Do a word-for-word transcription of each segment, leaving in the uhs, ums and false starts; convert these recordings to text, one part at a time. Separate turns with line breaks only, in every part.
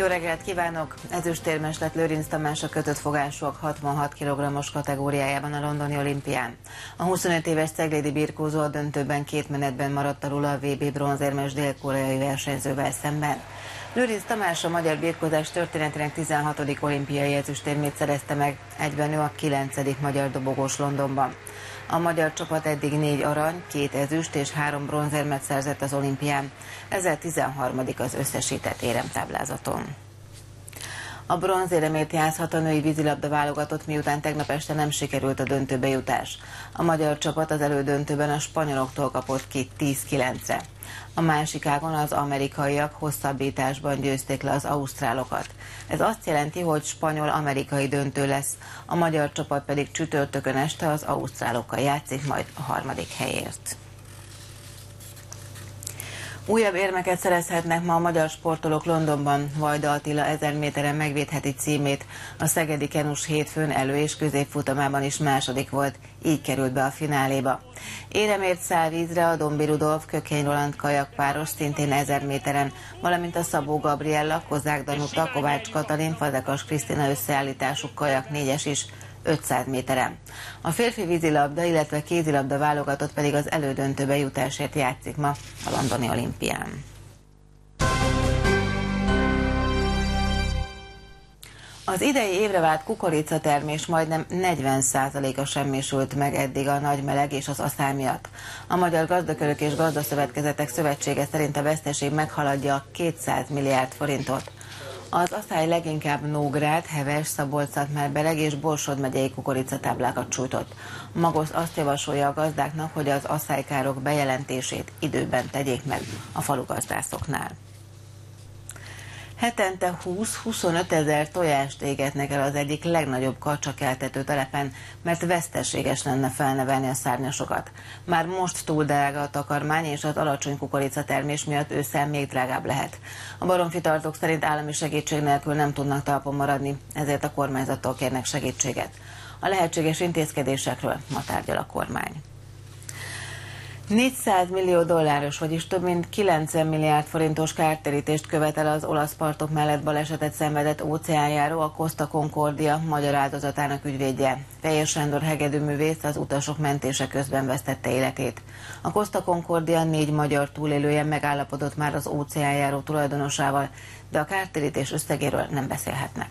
Jó reggelt kívánok! Ezüstérmes lett Lőrinc Tamás a kötött fogásúak hatvanhat kilogrammos kategóriájában a londoni olimpián. A huszonöt éves ceglédi birkózó a döntőben két menetben maradt alul a vé bé bronzérmes dél-koreai versenyzővel szemben. Lőrinc Tamás a magyar birkózás történetének tizenhatodik olimpiai ezüstérmét szerezte meg, egyben ő a kilencedik magyar dobogós Londonban. A magyar csapat eddig négy arany, két ezüst és három bronzérmet szerzett az olimpián, ezzel tizenharmadik az összesített éremtáblázaton. A bronzéremért játszhat a női vízilabda válogatott, miután tegnap este nem sikerült a döntőbe jutás. A magyar csapat az elődöntőben a spanyoloktól kapott ki tíz kilencre. A másik ágon az amerikaiak hosszabbításban győzték le az ausztrálokat. Ez azt jelenti, hogy spanyol-amerikai döntő lesz, a magyar csapat pedig csütörtökön este az ausztrálokkal játszik majd a harmadik helyért. Újabb érmeket szerezhetnek ma a magyar sportolók Londonban. Vajda Attila ezer méteren megvédheti címét. A szegedi kenus hétfőn elő- és középfutamában is második volt, így került be a fináléba. Éremért száll vízre a Dombi Rudolf Kökény Roland kajakpáros szintén ezer méteren, valamint a Szabó Gabriella, Kozák Danuta, Kovács Katalin, Fazekas Krisztina összeállítású kajak négyes is ötszáz méteren. A férfi vízilabda, illetve kézilabda válogatott pedig az elődöntőbe jutásért játszik ma a londoni olimpián. Az idei évre várt kukoricatermés majdnem negyven százaléka semmisült meg eddig a nagy meleg és az aszály miatt. A Magyar Gazdakörök és Gazdaszövetkezetek Szövetsége szerint a veszteség meghaladja a kétszáz milliárd forintot. Az aszály leginkább Nógrád, Heves, Szabolcs-Szatmár-Bereg és Borsod megyei kukoricatáblákat sújtott. Magos azt javasolja a gazdáknak, hogy az aszálykárok bejelentését időben tegyék meg a falugazdászoknál. Hetente húsz-huszonöt ezer tojást égetnek el az egyik legnagyobb kacsakeltető telepen, mert veszteséges lenne felnevelni a szárnyasokat. Már most túl drága a takarmány, és az alacsony kukoricatermés miatt ősszel még drágább lehet. A baromfitartók szerint állami segítség nélkül nem tudnak talpon maradni, ezért a kormányzattól kérnek segítséget. A lehetséges intézkedésekről ma tárgyal a kormány. négyszáz millió dolláros, vagyis több mint kilencven milliárd forintos kártérítést követel az olasz partok mellett balesetet szenvedett óceánjáró, a Costa Concordia magyar áldozatának ügyvédje. Fejér Sándor hegedűművész az utasok mentése közben vesztette életét. A Costa Concordia négy magyar túlélője megállapodott már az óceánjáró tulajdonosával, de a kártérítés összegéről nem beszélhetnek.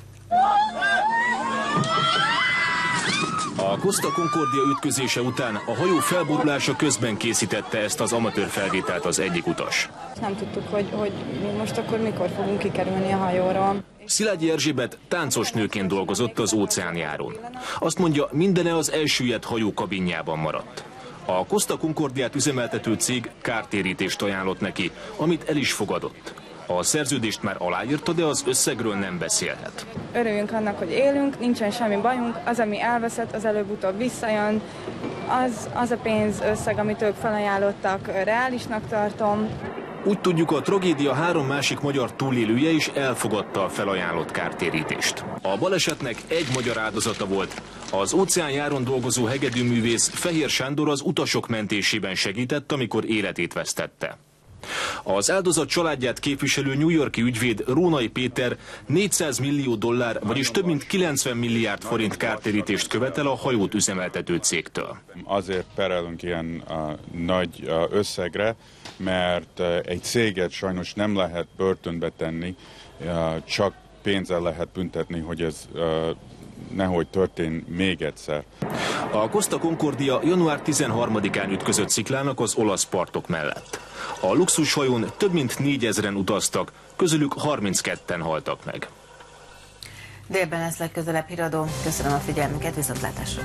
A Costa Concordia ütközése után a hajó felborulása közben készítette ezt az amatőr felvételt az egyik utas.
Nem tudtuk, hogy, hogy most akkor mikor fogunk kikerülni a hajóról.
Szilágyi Erzsébet táncos nőként dolgozott az óceánjárón. Azt mondja, mindene az elsüllyedt hajó kabinjában maradt. A Costa Concordiát üzemeltető cég kártérítést ajánlott neki, amit el is fogadott. A szerződést már aláírta, de az összegről nem beszélhet.
Örüljünk annak, hogy élünk, nincsen semmi bajunk, az, ami elveszett, az előbb-utóbb visszajön. Az, az a pénzösszeg, amit ők felajánlottak, reálisnak tartom.
Úgy tudjuk, a tragédia három másik magyar túlélője is elfogadta a felajánlott kártérítést. A balesetnek egy magyar áldozata volt. Az óceánjáron dolgozó hegedűművész Fejér Sándor az utasok mentésében segített, amikor életét vesztette. Az áldozat családját képviselő New York-i ügyvéd Rónai Péter négyszáz millió dollár, vagyis több mint kilencven milliárd forint kártérítést követel a hajót üzemeltető cégtől.
Azért perelünk ilyen uh, nagy uh, összegre, mert uh, egy céget sajnos nem lehet börtönbe tenni, uh, csak pénzzel lehet büntetni, hogy ez uh, nehogy történjen még egyszer.
A Costa Concordia január tizenharmadikán ütközött sziklának az olasz partok mellett. A luxushajón több mint négyezren utaztak, közülük harmincketten haltak meg.
Délben lesz legközelebb híradó. Köszönöm a figyelmüket, viszontlátásra!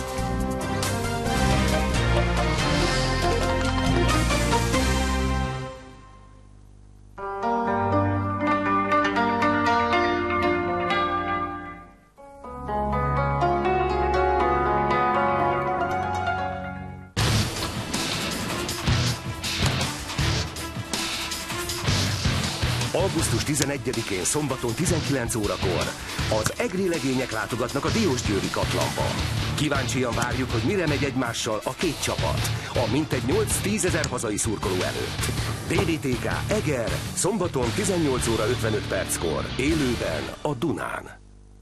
augusztus tizenegyedikén szombaton tizenkilenc órakor az egri legények látogatnak a Diósgyőri Katlanba. Kíváncsian várjuk, hogy mire megy egymással a két csapat, a mintegy nyolc-tízezer hazai szurkoló előtt. dé dé té ká Eger, szombaton tizennyolc óra ötvenöt perckor, élőben a Dunán.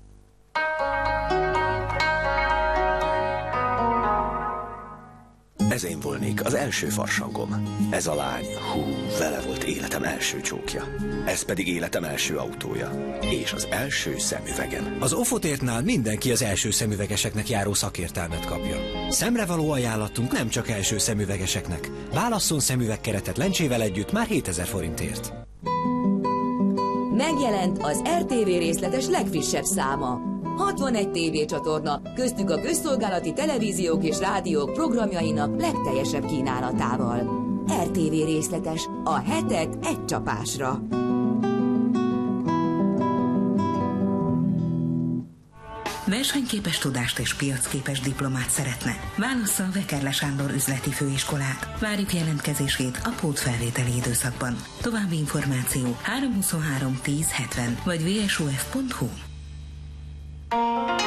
Ez én volnék, az első farsangom. Ez a lány, hú, vele volt életem első csókja. Ez pedig életem első autója. És az első szemüvegem.
Az Ofotértnál mindenki az első szemüvegeseknek járó szakértelmet kapja. Szemrevaló ajánlatunk nem csak első szemüvegeseknek. Válasszon szemüvegkeretet lencsével együtt már hétezer forintért.
Megjelent az er té vé részletes legfrissebb száma. hatvanegy tévécsatorna, köztük a közszolgálati televíziók és rádiók programjainak legteljesebb kínálatával. er té vé részletes, a hetek egy csapásra.
Versenyképes tudást és piacképes diplomát szeretne? Válassza a Vekerle Sándor üzleti főiskolát. Várjuk jelentkezését a pótfelvételi időszakban. További információ három huszonhárom tíz hetven vagy v s u f pont hu.